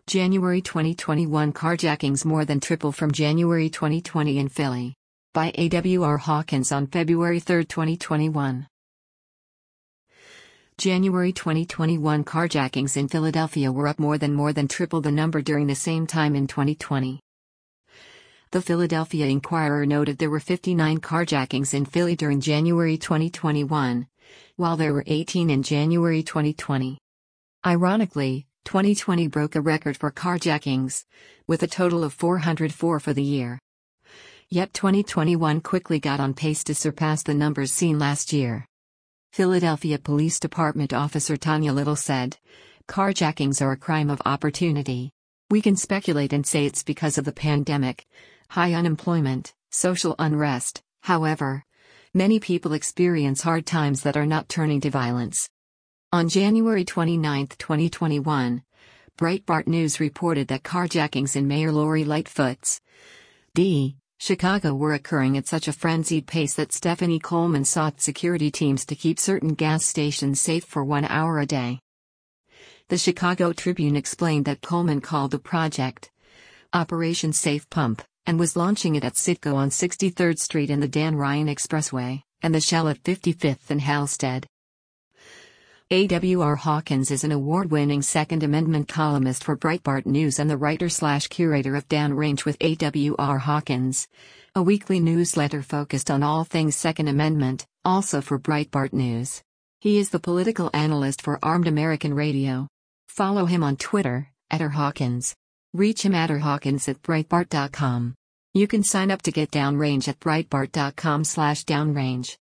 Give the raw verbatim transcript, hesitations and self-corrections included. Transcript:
January twenty twenty-one carjackings more than triple from January twenty twenty in Philly. By A W R Hawkins on February third, twenty twenty-one. January twenty twenty-one carjackings in Philadelphia were up more than more than triple the number during the same time in twenty twenty. The Philadelphia Inquirer noted there were fifty-nine carjackings in Philly during January twenty twenty-one, while there were eighteen in January twenty twenty. Ironically, twenty twenty broke a record for carjackings, with a total of four hundred four for the year. Yet twenty twenty-one quickly got on pace to surpass the numbers seen last year. Philadelphia Police Department Officer Tanya Little said, "Carjackings are a crime of opportunity. We can speculate and say it's because of the pandemic, high unemployment, social unrest. However, many people experience hard times that are not turning to violence." On January twenty-ninth, twenty twenty-one, Breitbart News reported that carjackings in Mayor Lori Lightfoot's D. Chicago were occurring at such a frenzied pace that Stephanie Coleman sought security teams to keep certain gas stations safe for one hour a day. The Chicago Tribune explained that Coleman called the project Operation Safe Pump, and was launching it at Citgo on sixty-third Street and the Dan Ryan Expressway, and the Shell at fifty-fifth and Halsted. A W R Hawkins is an award-winning Second Amendment columnist for Breitbart News and the writer-slash-curator of Downrange with A W R Hawkins, a weekly newsletter focused on all things Second Amendment, also for Breitbart News. He is the political analyst for Armed American Radio. Follow him on Twitter, at R Hawkins. Reach him at r hawkins at breitbart dot com. You can sign up to get Downrange at breitbart dot com slash downrange.